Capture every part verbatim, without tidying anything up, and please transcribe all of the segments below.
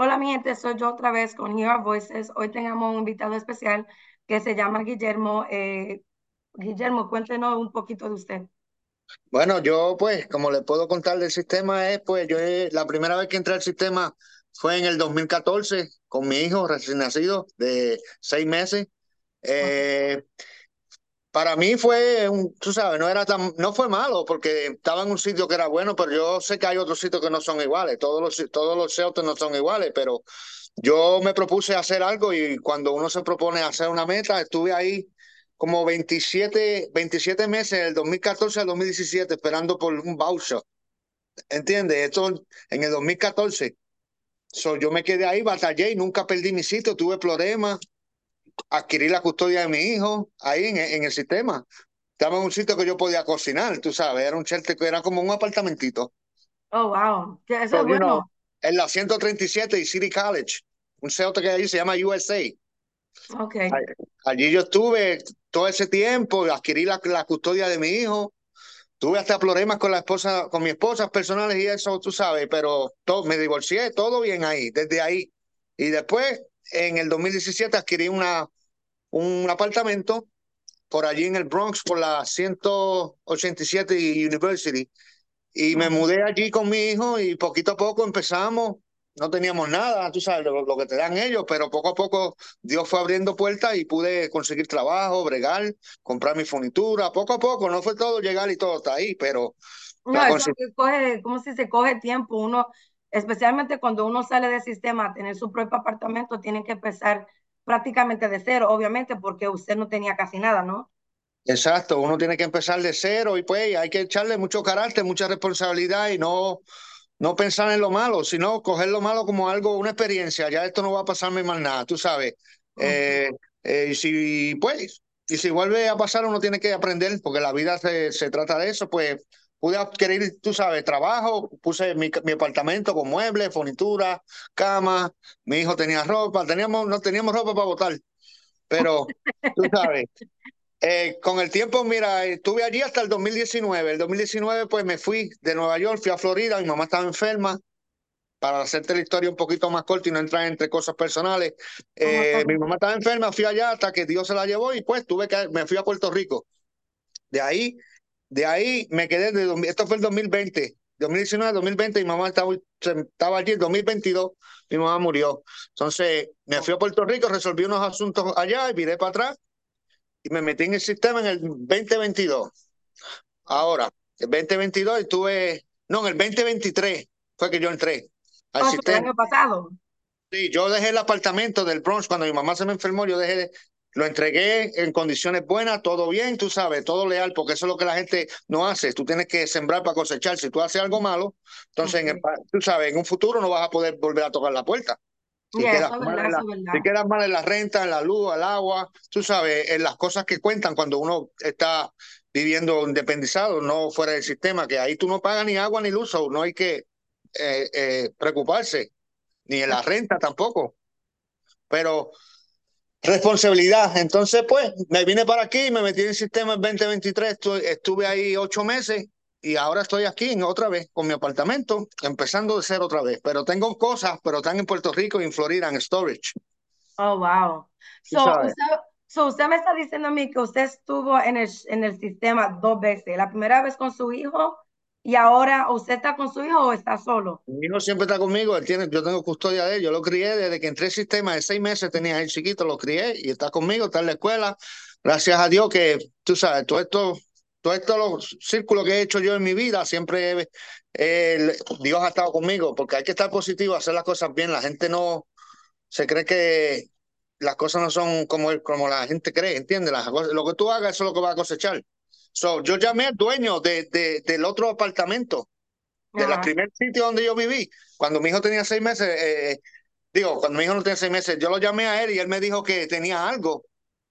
Hola, mi gente, soy yo otra vez con Here Are Voices. Hoy tenemos un invitado especial que se llama Guillermo. Eh, Guillermo, cuéntenos un poquito de usted. Bueno, yo pues, como le puedo contar del sistema es, pues yo eh, la primera vez que entré al sistema fue en el dos mil catorce con mi hijo recién nacido de seis meses. Ok. Eh, para mí fue, un, tú sabes, no era tan, no fue malo porque estaba en un sitio que era bueno, pero yo sé que hay otros sitios que no son iguales. Todos los, todos los shelters no son iguales, pero yo me propuse hacer algo y cuando uno se propone hacer una meta, estuve ahí como veintisiete veintisiete meses, del dos mil catorce al dos mil diecisiete, esperando por un voucher. ¿Entiendes? Esto en el dos mil catorce. So, yo me quedé ahí, batallé y nunca perdí mi sitio. Tuve problemas, adquirí la custodia de mi hijo ahí en, en el sistema. Estaba en un sitio que yo podía cocinar, tú sabes, era un shelter que era como un apartamentito. Oh, wow, que eso es So, you know, bueno. en la ciento treinta y siete y City College, un shelter que ahí se llama U S A. Ok. Ay- Allí yo estuve todo ese tiempo, adquirí la, la custodia de mi hijo, tuve hasta problemas con la esposa, con mi esposa personales y eso, tú sabes, pero todo, me divorcié, todo bien ahí, desde ahí. Y después, en el dos mil diecisiete, adquirí una, un apartamento por allí en el Bronx, por la ciento ochenta y siete y University. Y me Ok. mudé allí con mi hijo y poquito a poco empezamos. No teníamos nada, tú sabes, lo, lo que te dan ellos, pero poco a poco Dios fue abriendo puertas y pude conseguir trabajo, bregar, comprar mi furnitura. Poco a poco, no fue todo llegar y todo está ahí, pero No, la eso conseguí. que coge, como si se coge tiempo. Uno, especialmente cuando uno sale del sistema a tener su propio apartamento, tiene que empezar prácticamente de cero, obviamente, porque usted no tenía casi nada, ¿no? Exacto, uno tiene que empezar de cero y pues hay que echarle mucho carácter, mucha responsabilidad y no, no pensar en lo malo, sino coger lo malo como algo, una experiencia. Ya esto no va a pasarme más nada, tú sabes. Ok. Eh, eh, y si pues, y si vuelve a pasar, uno tiene que aprender, porque la vida se, se trata de eso. Pues pude adquirir, tú sabes, trabajo, puse mi, mi apartamento con muebles, furnitura, cama, mi hijo tenía ropa, teníamos, no teníamos ropa para botar, pero tú sabes. Eh, con el tiempo, mira, estuve allí hasta el dos mil diecinueve. El dos mil diecinueve, pues me fui de Nueva York, fui a Florida, mi mamá estaba enferma. Para hacerte la historia un poquito más corta y no entrar entre cosas personales, No, está eh, mi bien. mamá estaba enferma, fui allá hasta que Dios se la llevó y pues tuve que, me fui a Puerto Rico. De ahí, de ahí me quedé, de, dos mil esto fue el dos mil veinte, dos mil diecinueve, dos mil veinte, mi mamá estaba, estaba allí, el dos mil veintidós, mi mamá murió. Entonces me fui a Puerto Rico, resolví unos asuntos allá y viré para atrás y me metí en el sistema en el veinte veintidós. Ahora, el veinte veintidós estuve, no, en el veinte veintitrés fue que yo entré al Oh, eso el sistema. año pasado. Sí, yo dejé el apartamento del Bronx cuando mi mamá se me enfermó, yo dejé, lo entregué en condiciones buenas, todo bien, tú sabes, todo leal, porque eso es lo que la gente no hace. Tú tienes que sembrar para cosechar. Si tú haces algo malo, entonces en el Ok. pa- tú sabes, en un futuro no vas a poder volver a tocar la puerta. Y Si quedas eso es mal verdad, en eso la, es si verdad. quedas mal en la renta, en la luz, el agua, tú sabes, en las cosas que cuentan cuando uno está viviendo independizado, no fuera del sistema, que ahí tú no pagas ni agua ni luz, o no hay que eh, eh, preocuparse, ni en la renta tampoco. Pero responsabilidad. Entonces, pues, me vine para aquí, me metí en el sistema en dos mil veintitrés, estuve, estuve ahí ocho meses y ahora estoy aquí en otra vez con mi apartamento, empezando de cero otra vez. Pero tengo cosas, pero están en Puerto Rico y en Florida, en storage. Oh, wow. Tú So, sabes. usted, so, usted me está diciendo a mí que usted estuvo en el, en el sistema dos veces. La primera vez con su hijo y ahora usted está con su hijo o está solo. Mi hijo siempre está conmigo, él tiene, yo tengo custodia de él, yo lo crié desde que entré al sistema, de seis meses tenía el chiquito, lo crié y está conmigo, está en la escuela. Gracias a Dios que, tú sabes, todo esto, todo esto, los círculos que he hecho yo en mi vida, siempre eh, Dios ha estado conmigo, porque hay que estar positivo, hacer las cosas bien. La gente no se cree que las cosas no son como, como la gente cree, ¿entiendes? Las cosas- lo que tú hagas, eso es lo que vas a cosechar. So, yo llamé al dueño de, de- del otro apartamento del Ajá. primer sitio donde yo viví, cuando mi hijo tenía seis meses, eh, digo, cuando mi hijo no tenía seis meses, yo lo llamé a él y él me dijo que tenía algo.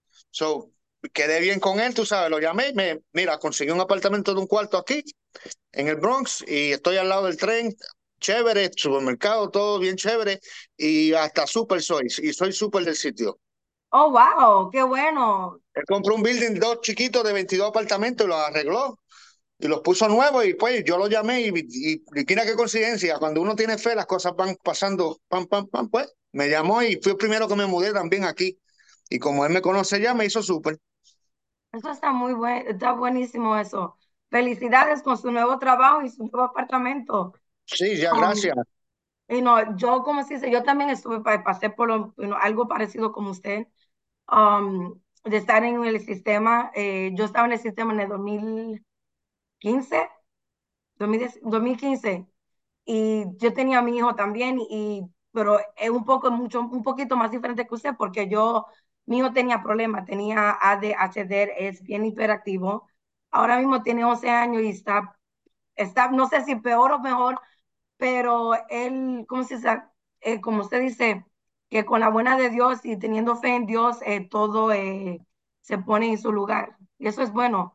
So, quedé bien con él, tú sabes, lo llamé y me, mira, conseguí un apartamento de un cuarto aquí, en el Bronx, y estoy al lado del tren, chévere, supermercado, todo bien chévere, y hasta súper soy, y soy súper del sitio. Oh, wow, qué bueno. Él compró un building, dos chiquitos de veintidós apartamentos y los arregló. y los puso nuevos y pues yo lo llamé y, y, y mira qué coincidencia, cuando uno tiene fe las cosas van pasando, pam, pam, pam, pues me llamó y fui el primero que me mudé también aquí. Y como él me conoce ya, me hizo súper. Eso está muy bueno, está buenísimo eso. Felicidades con su nuevo trabajo y su nuevo apartamento. Sí, ya, Um, gracias. y no, yo, como se dice, yo también estuve, pa- pasé por lo- you know, algo parecido como usted, um, de estar en el sistema. Eh, yo estaba en el sistema en el dos mil quince, dos mil diez dos mil quince, y yo tenía a mi hijo también, y, pero es un poco, mucho, un poquito más diferente que usted, porque yo, mi hijo tenía problemas, tenía A D H D, es bien hiperactivo. Ahora mismo tiene once años y está, está, no sé si peor o mejor, pero él, ¿cómo se dice? Eh, como usted dice, que con la buena de Dios y teniendo fe en Dios, eh, todo eh, se pone en su lugar. Y eso es bueno.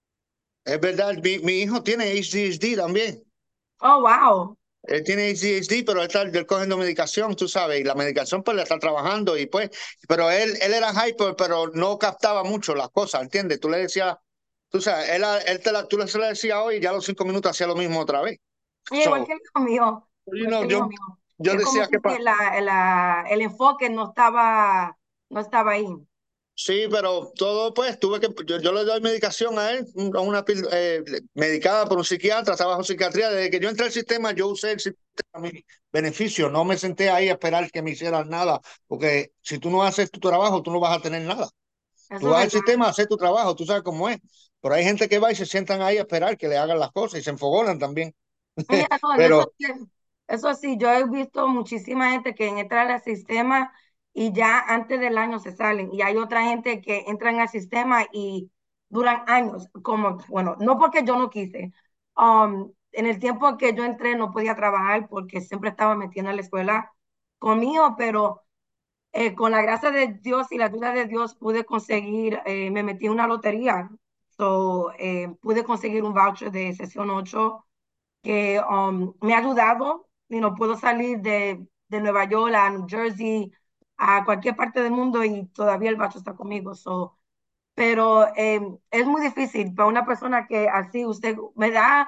Es verdad, mi, mi hijo tiene A D H D también. Oh, wow. Él tiene A D H D, pero él está él cogiendo medicación, tú sabes, y la medicación pues le está trabajando y pues, pero él, él era hyper, pero no captaba mucho las cosas, ¿entiendes? Tú le decías, tú sabes, él, él te la, tú le, se le decías hoy y ya a los cinco minutos hacía lo mismo otra vez. Y igual So, que el hijo mío, you igual know, que el yo, hijo mío. yo Es como decía si que pa- que la, la, el enfoque no estaba, no estaba ahí. sí, pero todo pues, tuve que, yo, yo le doy medicación a él, un- a una pil- eh, medicada por un psiquiatra, trabajo en psiquiatría. Desde que yo entré al sistema, yo usé el sistema a mi beneficio, no me senté ahí a esperar que me hicieran nada, porque si tú no haces tu trabajo, tú no vas a tener nada. Tú Eso es vas al verdad. sistema a hacer tu trabajo, tú sabes cómo es. Pero hay gente que va y se sientan ahí a esperar que le hagan las cosas y se enfogonan también. Ya, no, y eso, Pero sí, eso sí, yo he visto muchísima gente que entra al sistema y ya antes del año se salen. Y hay otra gente que entran al sistema y duran años, como, bueno, no porque yo no quise. Um, en el tiempo que yo entré no podía trabajar porque siempre estaba metiendo en la escuela conmigo, pero eh, con la gracia de Dios y la ayuda de Dios pude conseguir, eh, me metí en una lotería. So, eh, pude conseguir un voucher de sesión ocho que um, me ha ayudado y no puedo salir de, de Nueva York a New Jersey, a cualquier parte del mundo y todavía el bacho está conmigo. So, pero eh, es muy difícil para una persona que así usted me da,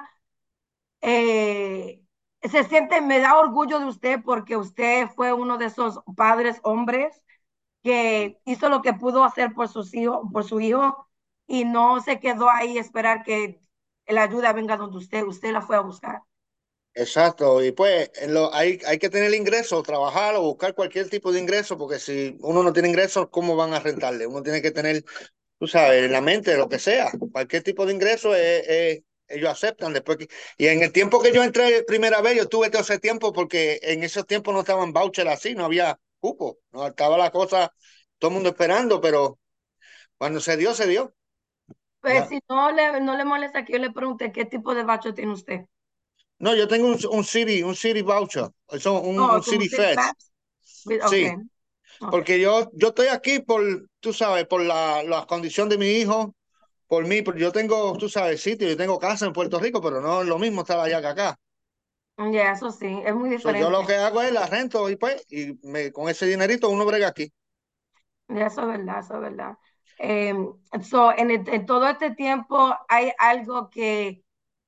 eh, se siente, me da orgullo de usted porque usted fue uno de esos padres hombres que hizo lo que pudo hacer por sus hijos, por su hijo y no se quedó ahí a esperar que la ayuda venga donde usted, usted la fue a buscar. exacto, y pues en lo, hay, hay que tener ingresos, trabajar o buscar cualquier tipo de ingreso, porque si uno no tiene ingresos, ¿cómo van a rentarle? Uno tiene que tener, tú sabes, en la mente, lo que sea, cualquier tipo de ingreso, eh, eh, ellos aceptan después. Que, y en el tiempo que yo entré primera vez, yo tuve todo ese tiempo porque en esos tiempos no estaban vouchers así, no había cupo, no estaba la cosa, todo el mundo esperando, pero cuando se dio, se dio. Pues Ya. si no le, no le molesta que yo le pregunte qué tipo de bacho tiene usted. No, yo tengo un, un City, un City voucher, eso, un, Oh, un como City City Fest, Pass. Ok, sí. ok. Porque yo, yo estoy aquí por, tú sabes, por la, la condición de mi hijo, por mí, porque yo tengo, tú sabes, sitio, yo tengo casa en Puerto Rico, pero no es lo mismo estar allá que acá. Ya, eso sí, es muy So, yo lo diferente. que hago es la rento y pues, y me, con ese dinerito uno brega aquí. Ya, eso es verdad, eso es verdad. Eh, so, en, el- en todo este tiempo hay algo que,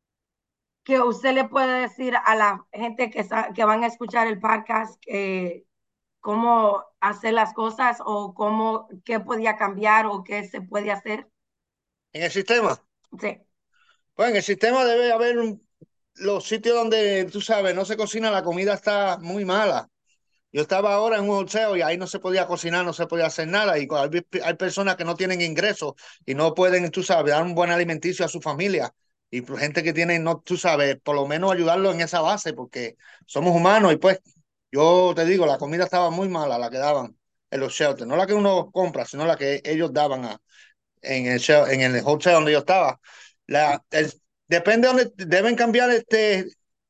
que usted le puede decir a la gente que, sa- que van a escuchar el podcast, eh, cómo hacer las cosas o cómo, qué podía cambiar o qué se puede hacer. En el sistema, Sí. pues en el sistema debe haber un- los sitios donde, tú sabes, no se cocina, la comida está muy mala. Yo estaba ahora en un hotel y ahí no se podía cocinar, no se podía hacer nada. Y hay, hay personas que no tienen ingresos y no pueden, tú sabes, dar un buen alimenticio a su familia. Y pues, gente que tiene, no, tú sabes, por lo menos ayudarlo en esa base, porque somos humanos. Y pues, yo te digo, la comida estaba muy mala, la que daban en los shelters. No la que uno compra, sino la que ellos daban a, en, el, shel- en el hotel donde yo estaba. La, el- depende de donde deben cambiar este,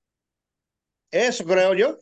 eso, creo yo.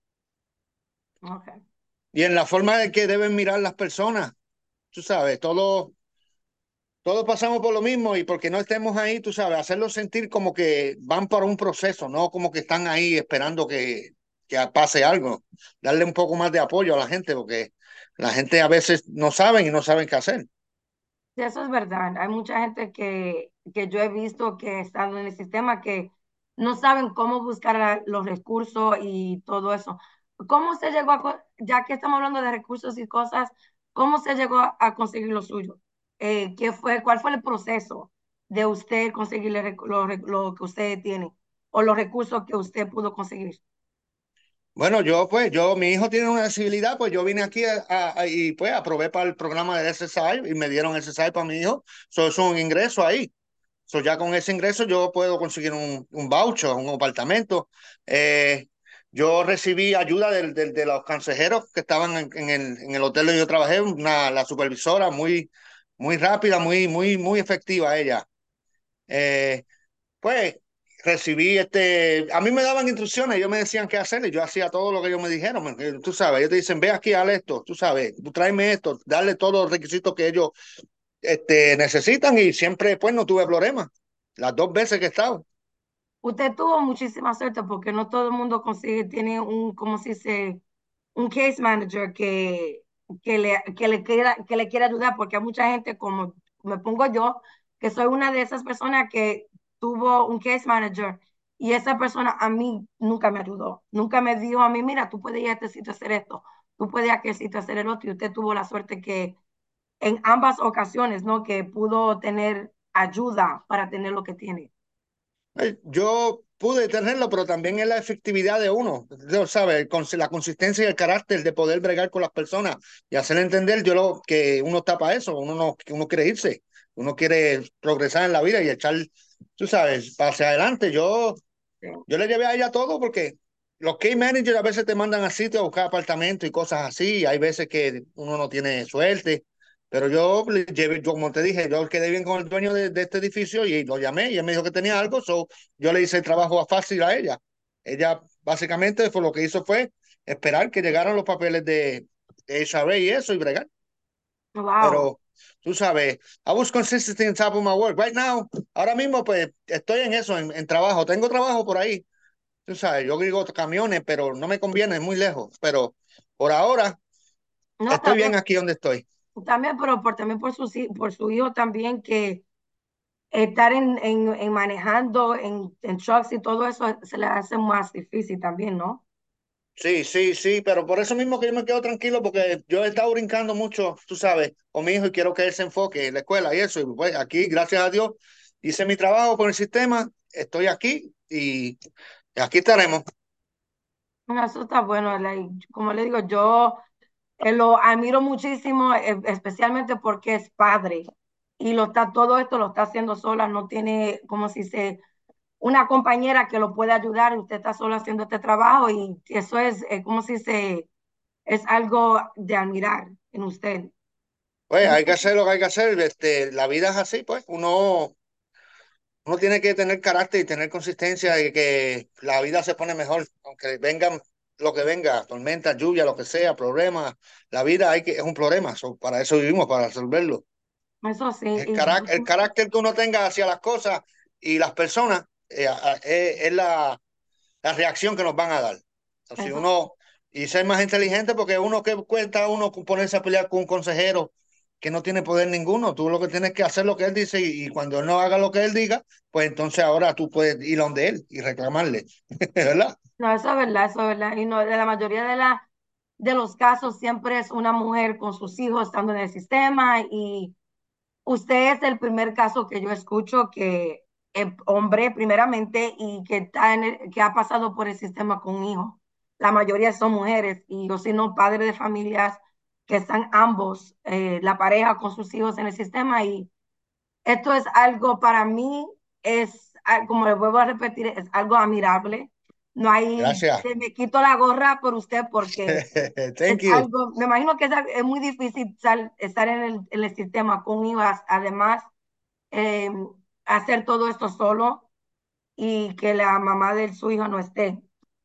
Okay. Y en la forma de que deben mirar las personas. Tú sabes, todo, todos pasamos por lo mismo y porque no estemos ahí, tú sabes, hacerlos sentir como que van por un proceso, no como que están ahí esperando que, que pase algo. Darle un poco más de apoyo a la gente porque la gente a veces no saben y no saben qué hacer. Sí, eso es verdad. Hay mucha gente que que yo he visto que he estado en el sistema que no saben cómo buscar la- los recursos y todo eso. ¿Cómo se llegó a, co- ya que estamos hablando de recursos y cosas, cómo se llegó a, a conseguir lo suyo? Eh, ¿qué fue, cuál fue el proceso de usted conseguir el rec- lo, rec- lo que usted tiene o los recursos que usted pudo conseguir? Bueno, yo pues, yo, mi hijo tiene una disabilidad, pues yo vine aquí a- a- y pues aprobé para el programa del S S I y me dieron el S S I para mi hijo. Eso es un ingreso ahí. So, ya con ese ingreso yo puedo conseguir un, un voucher, un apartamento. Eh, yo recibí ayuda del- del- de los consejeros que estaban en, en el, en el hotel donde yo trabajé, una, la supervisora muy, muy rápida, muy, muy, muy efectiva ella. Eh, pues recibí este, a mí me daban instrucciones, ellos me decían qué hacer y yo hacía todo lo que ellos me dijeron. Me- Tú sabes, ellos te dicen, ve aquí, haz esto, tú sabes, tú tráeme esto, darle todos los requisitos que ellos este, necesitan y siempre pues no tuve problemas. Las dos veces que he estado. Usted tuvo muchísima suerte porque no todo el mundo consigue, tiene un, como se dice, un case manager que, que le, que le quiera, que le quiera ayudar, porque hay mucha gente, como me pongo yo, que soy una de esas personas que tuvo un case manager y esa persona a mí nunca me ayudó, nunca me dijo a mí, mira, tú puedes ir a este sitio a hacer esto, tú puedes ir a aquel sitio a hacer el otro, y usted tuvo la suerte que en ambas ocasiones, ¿no? Que pudo tener ayuda para tener lo que tiene. Eh, Yo pude tenerlo, pero también es la efectividad de uno, yo, ¿sabes? Con la consistencia y el carácter de poder bregar con las personas y hacer entender yo lo que uno está para eso, uno no, que uno quiere irse, uno quiere progresar en la vida y echar, tú sabes, para hacia adelante. Yo, Sí. yo le llevé a ella todo porque los key managers a veces te mandan a sitios a buscar apartamentos y cosas así, y hay veces que uno no tiene suerte. Pero yo le llevé, yo, como te dije, yo quedé bien con el dueño de, de este edificio y lo llamé y él me dijo que tenía algo, so yo le hice el trabajo fácil a ella. Ella básicamente fue lo que hizo fue esperar que llegaran los papeles de, de H R A y eso y bregar. Wow. Pero tú sabes, I was consistent in top of my work. Right now, ahora mismo pues estoy en eso, en, en trabajo. Tengo trabajo por ahí. Tú sabes, yo digo camiones, pero no me conviene, es muy lejos. Pero por ahora No, estoy también, bien aquí donde estoy. también, pero por, también por su, hi- por su hijo también que estar en, en, en manejando en, en trucks y todo eso se le hace más difícil también, ¿no? Sí, sí, sí, pero por eso mismo que yo me quedo tranquilo porque yo he estado brincando mucho, tú sabes, con mi hijo y quiero que él se enfoque en la escuela y eso. Y pues aquí, gracias a Dios, hice mi trabajo con el sistema, estoy aquí y aquí estaremos. Bueno, eso está bueno, like, como le digo, yo eh, lo admiro muchísimo, eh, especialmente porque es padre y lo está, todo esto lo está haciendo sola, no tiene, como si se, una compañera que lo puede ayudar y usted está solo haciendo este trabajo y eso es, eh, como si se, es algo de admirar en usted. Pues Yo, hay que hacer lo que hay que hacer, este, la vida es así, pues uno, uno tiene que tener carácter y tener consistencia y que la vida se pone mejor, aunque vengan lo que venga, tormenta, lluvia, lo que sea, problemas, la vida hay que, es un problema, so, para eso vivimos, para resolverlo. eso sí, El, y carac- el carácter que uno tenga hacia las cosas y las personas eh, a- a- es, es la, la reacción que nos van a dar. O si eso, uno, y ser más inteligente, porque uno que cuenta uno con ponerse a pelear con un consejero que no tiene poder ninguno. Tú lo que tienes que hacer lo que él dice y, y cuando él no haga lo que él diga, pues entonces ahora tú puedes ir donde él y reclamarle, ¿verdad? no, eso es verdad, eso es verdad. Y no, de la mayoría de, la, de los casos siempre es una mujer con sus hijos estando en el sistema y usted es el primer caso que yo escucho que es hombre primeramente y que, está en el- que ha pasado por el sistema con un hijo. La mayoría son mujeres y o si no, padres de familias que están ambos, eh, la pareja con sus hijos en el sistema y esto es algo para mí, es, ah, como le vuelvo a repetir, es algo admirable. No hay, Gracias. que me quito la gorra por usted porque es Thank you. algo, me imagino que es, al- es muy difícil sal- estar en el, en el sistema con I V A S, además eh, hacer todo esto solo y que la mamá de su hijo no esté.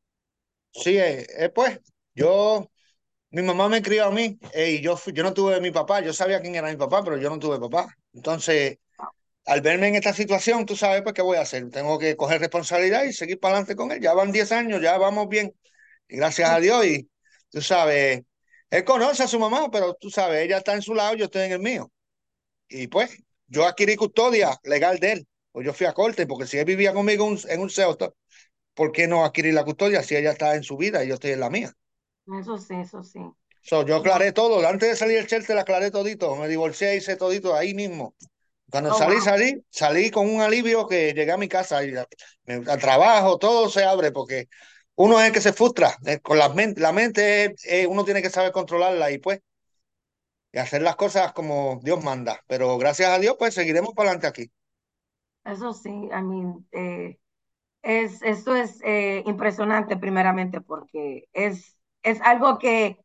Sí, eh, eh, pues yo, mi mamá me crió a mí eh, y yo, fui- yo no tuve mi papá, yo sabía quién era mi papá, pero yo no tuve papá. Entonces, al verme en esta situación, tú sabes, pues, ¿qué voy a hacer? Tengo que coger responsabilidad y seguir para adelante con él. Ya van diez años, ya vamos bien. Y gracias a Dios. Y tú sabes, él conoce a su mamá, pero tú sabes, ella está en su lado, yo estoy en el mío. Y pues, yo adquirí custodia legal de él. Pues yo fui a corte, porque si él vivía conmigo un- en un shelter, ¿por qué no adquirir la custodia si ella está en su vida y yo estoy en la mía? Eso sí, eso sí. So, yo No. aclaré todo. Antes de salir del shelter, aclaré todito. Me divorcié, hice todito ahí mismo. Cuando Oh, salí, wow. salí, salí con un alivio que llegué a mi casa y a- me- al trabajo, todo se abre porque uno es el que se frustra. eh, Con la mente, la mente eh, uno tiene que saber controlarla y pues y hacer las cosas como Dios manda. Pero gracias a Dios, pues seguiremos para adelante aquí. Eso sí, I mean, eh, es, esto es eh, impresionante primeramente porque es, es algo que,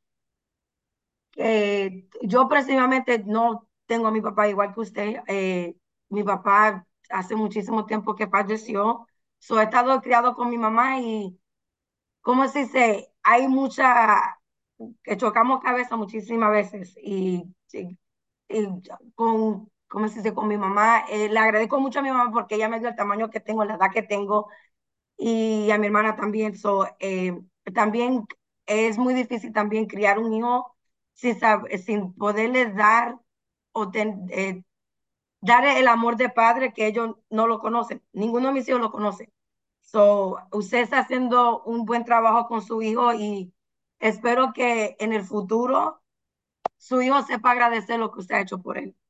que yo personalmente no tengo a mi papá igual que usted. Eh, mi papá hace muchísimo tiempo que falleció. So, he estado criado con mi mamá y, ¿cómo se dice? Hay mucha, que chocamos cabeza muchísimas veces y, y, y con, ¿cómo se dice? Con mi mamá, eh, le agradezco mucho a mi mamá porque ella me dio el tamaño que tengo, la edad que tengo y a mi hermana también. So, eh, también es muy difícil también criar un hijo sin, sab- sin poderles dar o ten- eh, dar el amor de padre que ellos no lo conocen. Ninguno de mis hijos lo conoce. So, usted está haciendo un buen trabajo con su hijo y espero que en el futuro su hijo sepa agradecer lo que usted ha hecho por él.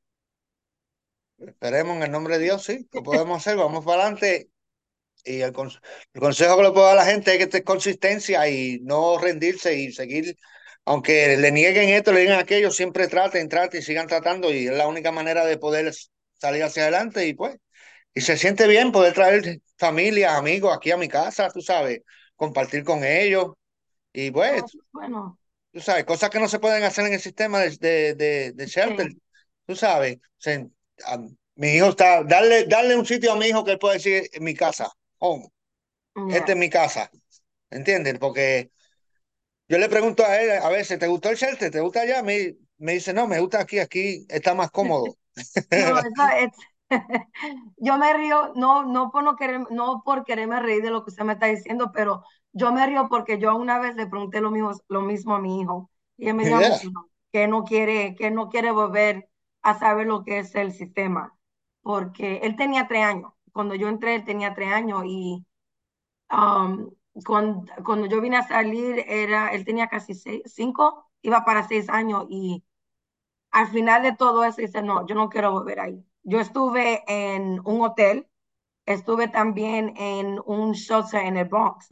Esperemos en el nombre de Dios, sí, lo podemos hacer. Vamos para adelante. Y el, con- el consejo que le puedo dar a la gente es que esté consistencia y no rendirse y seguir, aunque le nieguen esto, le digan aquello, siempre traten, traten y sigan tratando y es la única manera de poder salir hacia adelante y pues, y se siente bien poder traer familia, amigos aquí a mi casa, tú sabes, compartir con ellos y Oh, pues, eso es bueno. tú sabes, cosas que no se pueden hacer en el sistema de, de, de, de shelter, Sí, tú sabes, se- a- mi hijo está, darle, darle un sitio a mi hijo que él puede decir en mi casa, home, esta yeah. es mi casa. ¿Entiendes? Porque yo le pregunto a él a veces, ¿te gustó el shelter? ¿Te gusta allá? Me, me dice, no, me gusta aquí, aquí está más cómodo. No, eso es. Yo me río, no, no por no querer, no por quererme reír de lo que usted me está diciendo, pero yo me río porque yo una vez le pregunté lo mismo, lo mismo a mi hijo y él me dijo a mí Yeah. que no, que no quiere, que no quiere volver a saber lo que es el sistema, porque él tenía tres años. Cuando yo entré, él tenía tres años y um, cuando, cuando yo vine a salir, era, él tenía casi seis, cinco, iba para seis años y al final de todo eso dice, no, yo no quiero volver ahí. Yo estuve en un hotel, estuve también en un shelter en el Bronx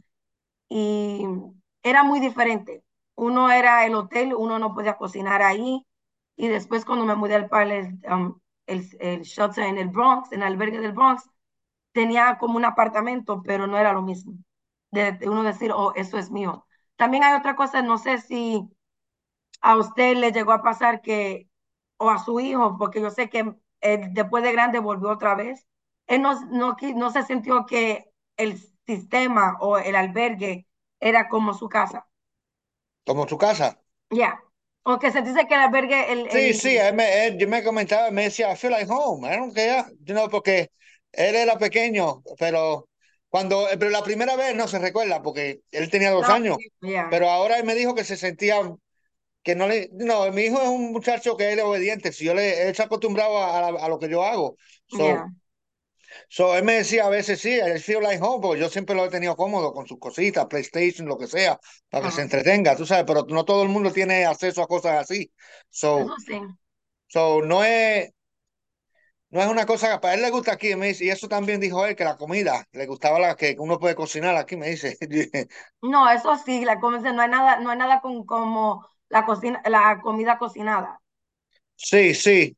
y era muy diferente. Uno era el hotel, uno no podía cocinar ahí y después cuando me mudé al para el, um, el, el shelter en el Bronx, en el albergue del Bronx, tenía como un apartamento, pero no era lo mismo. De, de uno decir, oh, eso es mío. También hay otra cosa, no sé si a usted le llegó a pasar que, o a su hijo, porque yo sé que él después de grande volvió otra vez, él no, no, qui- no se sintió que el sistema o el albergue era como su casa. Como tu casa. Ya. O que se dice que el albergue, el, Sí, el, sí, él me, él- yo me comentaba, me decía, I feel like home. I don't care. You know, porque él era pequeño, pero cuando, pero la primera vez no se recuerda porque él tenía dos estaba años, pequeño, ya, pero ahora él me dijo que se sentía que no le, no, mi hijo es un muchacho que él es obediente, si yo le, él se ha acostumbrado a, a, a lo que yo hago. So, ya, So, él me decía a veces, sí, I feel like home, porque yo siempre lo he tenido cómodo con sus cositas, PlayStation, lo que sea, para que se ajá. entretenga, tú sabes, pero no todo el mundo tiene acceso a cosas así. So, Eso sí. so no es, no es una cosa que para él le gusta aquí, me dice, y eso también dijo él, que la comida, le gustaba la que uno puede cocinar aquí, me dice. No, eso sí, la comida, no hay nada, no hay nada con, como la cocina, la comida cocinada. Sí, sí.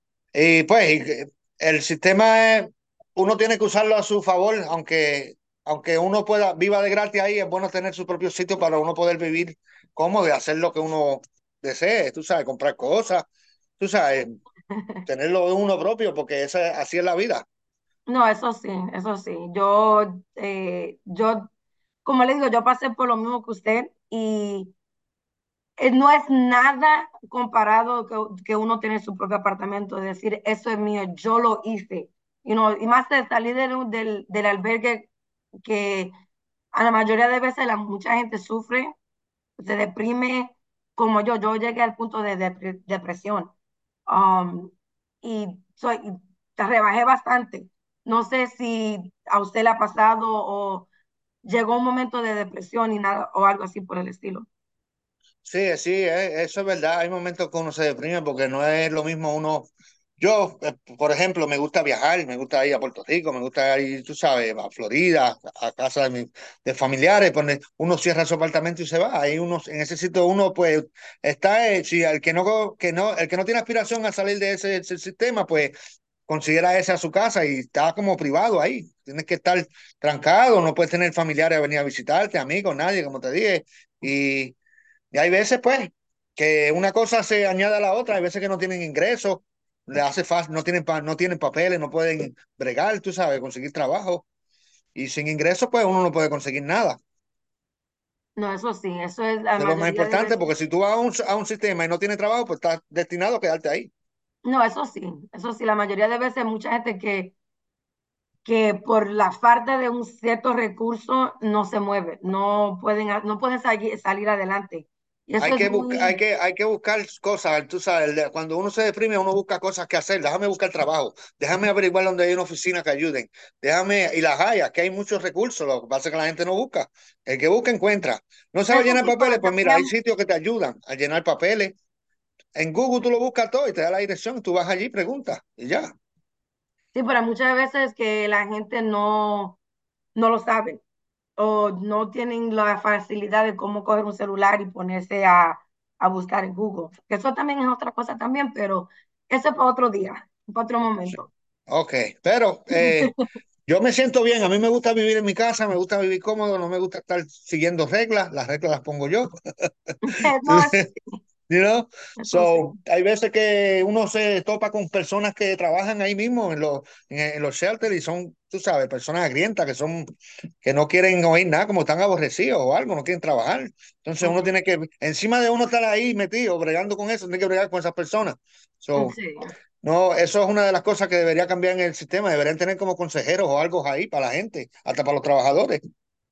Y pues y el sistema es, uno tiene que usarlo a su favor, aunque, aunque uno pueda, viva de gratis ahí, es bueno tener su propio sitio para uno poder vivir cómodo y hacer lo que uno desee, tú sabes, comprar cosas, tú sabes, tenerlo de uno propio, porque esa, así es la vida. No, eso sí, eso sí. Yo, eh, yo, como le digo, yo pasé por lo mismo que usted y eh, no es nada comparado que, que uno tiene su propio apartamento, es decir, eso es mío, yo lo hice. You know, y más de salir del, del, del albergue que a la mayoría de veces la, mucha gente sufre, se deprime, como yo, yo llegué al punto de, depre- depresión. Um, y soy, y rebajé bastante. No sé si a usted le ha pasado o llegó un momento de depresión y nada, o algo así por el estilo. Sí, sí, eh, eso es verdad. Hay momentos que uno se deprime porque no es lo mismo uno. Yo, eh, por ejemplo, me gusta viajar, me gusta ir a Puerto Rico, me gusta ir, tú sabes, a Florida, a casa de, mis de familiares, donde uno cierra su apartamento y se va. Ahí uno, en ese sitio uno, pues, está, eh, si el que no, que no, el que no tiene aspiración a salir de ese, ese sistema, pues, considera esa su casa y está como privado ahí. Tienes que estar trancado, no puedes tener familiares a venir a visitarte, amigos, nadie, como te dije. Y y hay veces, pues, que una cosa se añade a la otra, hay veces que no tienen ingresos, le hace fácil, no tienen, pa- no tienen papeles, no pueden bregar, tú sabes, conseguir trabajo. Y sin ingresos, pues uno no puede conseguir nada. No, eso sí, eso es la Eso es lo más mayoría de importante, veces. porque si tú vas a un, a un sistema y no tienes trabajo, pues estás destinado a quedarte ahí. No, eso sí, eso sí, la mayoría de veces mucha gente que, que por la falta de un cierto recurso no se mueve, no pueden, no pueden salir, salir adelante. Y eso Hay es que, buscar, hay, muy, que, hay que buscar cosas, tú sabes, de- cuando uno se deprime, uno busca cosas que hacer. Déjame buscar trabajo, déjame averiguar dónde hay una oficina que ayuden, déjame, y las hay, aquí hay muchos recursos, lo que pasa es que la gente no busca. El que busca, encuentra. No sabe eso llenar sí, pero papeles, pues mira, hay también, sitios que te ayudan a llenar papeles. En Google tú lo buscas todo y te da la dirección, tú vas allí, preguntas y ya. sí, pero muchas veces que la gente no, no lo sabe o no tienen la facilidad de cómo coger un celular y ponerse a, a buscar en Google. Que eso también es otra cosa también, pero eso es para otro día, para otro Sí. momento. Ok, pero eh, yo me siento bien, a mí me gusta vivir en mi casa, me gusta vivir cómodo, no me gusta estar siguiendo reglas, las reglas las pongo yo. No, eso sí, You know? eso sí. So, hay veces que uno se topa con personas que trabajan ahí mismo en los, en, en los shelters y son, tú sabes, personas agrientas que son, que no quieren oír nada, como están aborrecidos o algo, no quieren trabajar. Entonces uno tiene que, encima de uno estar ahí metido, bregando con eso, tiene que bregar con esas personas. So, Sí. no, eso es una de las cosas que debería cambiar en el sistema. Deberían tener como consejeros o algo ahí para la gente, hasta para los trabajadores.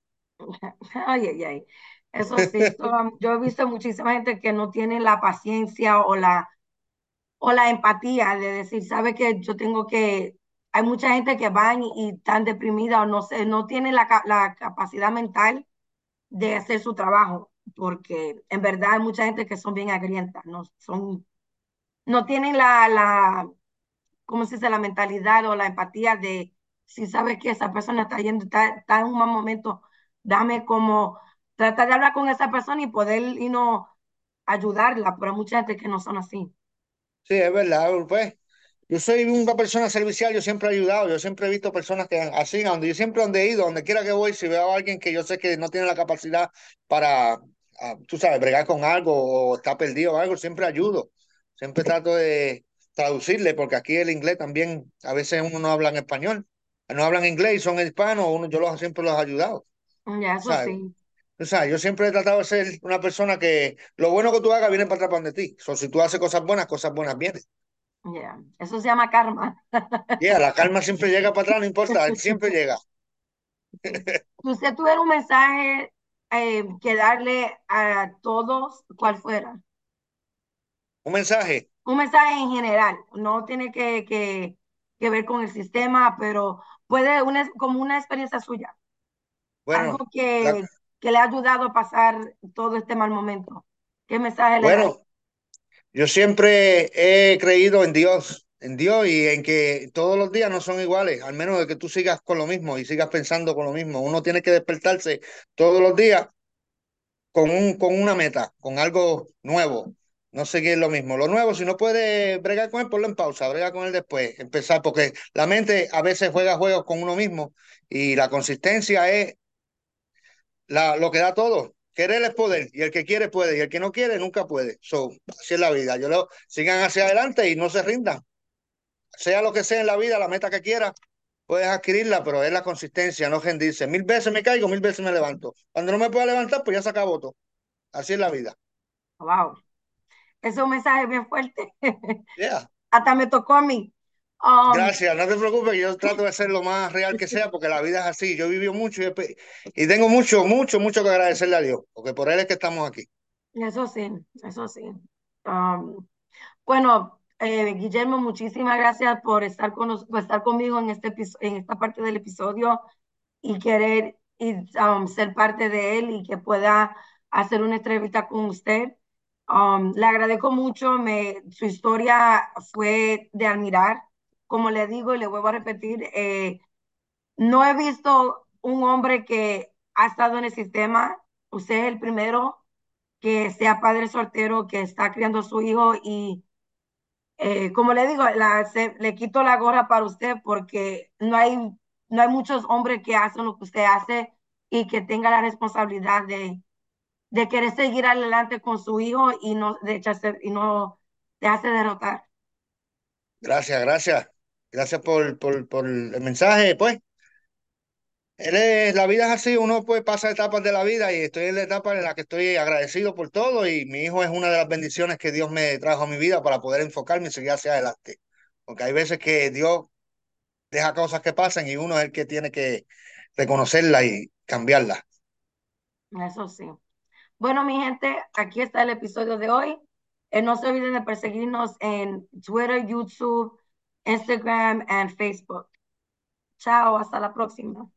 Ay, ay, ay. Eso sí, eso, um, yo he visto muchísima gente que no tiene la paciencia o la, o la empatía de decir, sabe que yo tengo que, hay mucha gente que van y, y están deprimida o no sé, no tienen la, ca- la capacidad mental de hacer su trabajo, porque en verdad hay mucha gente que son bien agrientas, no son, no tienen la, la, ¿cómo se dice? La mentalidad o la empatía de si sabes que esa persona está yendo, está, está en un mal momento, dame como tratar de hablar con esa persona y poder y no ayudarla, pero hay mucha gente que no son así. Sí, es verdad, pues. Yo soy una persona servicial, yo siempre he ayudado, yo siempre he visto personas que así, a donde yo siempre donde he ido, donde quiera que voy, si veo a alguien que yo sé que no tiene la capacidad para, ah, tú sabes, bregar con algo o está perdido o algo, siempre ayudo. Siempre trato de traducirle, porque aquí el inglés también, a veces uno no habla en español, no hablan inglés y son hispanos, uno, yo los, siempre los he ayudado, Ya, eso ¿sabes? sí, O sea, yo siempre he tratado de ser una persona que lo bueno que tú hagas viene para atrás de ti. So, si tú haces cosas buenas, cosas buenas vienen. ya, eso se llama karma. Yeah, la calma siempre llega para atrás, no importa, siempre llega. Sí. Si usted tuviera un mensaje eh, que darle a todos, ¿cuál fuera? Un mensaje. Un mensaje en general, no tiene que, que, que ver con el sistema, pero puede una, como una experiencia suya, algo Bueno, la- que, que le ha ayudado a pasar todo este mal momento. ¿Qué mensaje le daría? bueno, yo siempre he creído en Dios, en Dios y en que todos los días no son iguales, al menos de que tú sigas con lo mismo y sigas pensando con lo mismo. Uno tiene que despertarse todos los días con un, con una meta, con algo nuevo. No seguir lo mismo. Lo nuevo, si no puedes bregar con él, ponlo en pausa, brega con él después, empezar, porque la mente a veces juega juegos con uno mismo y la consistencia es la, lo que da todo. Querer es poder, y el que quiere puede, y el que no quiere nunca puede. So, así es la vida. Yo lo sigan hacia adelante y no se rindan. Sea lo que sea en la vida, la meta que quieras, puedes adquirirla, pero es la consistencia, no rendirse. Mil veces me caigo, mil veces me levanto. Cuando no me pueda levantar, pues ya se acabó todo. Así es la vida. Wow, ese es un mensaje bien fuerte. Yeah. Hasta me tocó a mí. Um, Gracias, no te preocupes, yo trato de ser lo más real que sea, porque la vida es así. Yo he vivido mucho y, he- y tengo mucho, mucho, mucho que agradecerle a Dios, porque por él es que estamos aquí. eso sí, eso sí. Um, bueno. Eh, Guillermo, muchísimas gracias por estar, con nos- por estar conmigo en, este, episo- en esta parte del episodio y querer y, um, ser parte de él y que pueda hacer una entrevista con usted. Um, le agradezco mucho, me, su historia fue de admirar. Como le digo y le vuelvo a repetir, eh, no he visto un hombre que ha estado en el sistema. Usted es el primero que sea padre soltero, que está criando a su hijo y eh, como le digo, la, se- le quito la gorra para usted porque no hay, no hay muchos hombres que hacen lo que usted hace y que tenga la responsabilidad de, de querer seguir adelante con su hijo y no, de echarse, y no dejarse derrotar. Gracias, gracias. Gracias por, por, por el mensaje, pues. Él es- la vida es así, uno pues pasa etapas de la vida y estoy en la etapa en la que estoy agradecido por todo y mi hijo es una de las bendiciones que Dios me trajo a mi vida para poder enfocarme y seguir hacia adelante. Porque hay veces que Dios deja cosas que pasan y uno es el que tiene que reconocerlas y cambiarlas. Eso sí. Bueno, mi gente, aquí está el episodio de hoy. Eh, no se olviden de perseguirnos en Twitter, YouTube, Instagram y Facebook. Chao, hasta la próxima.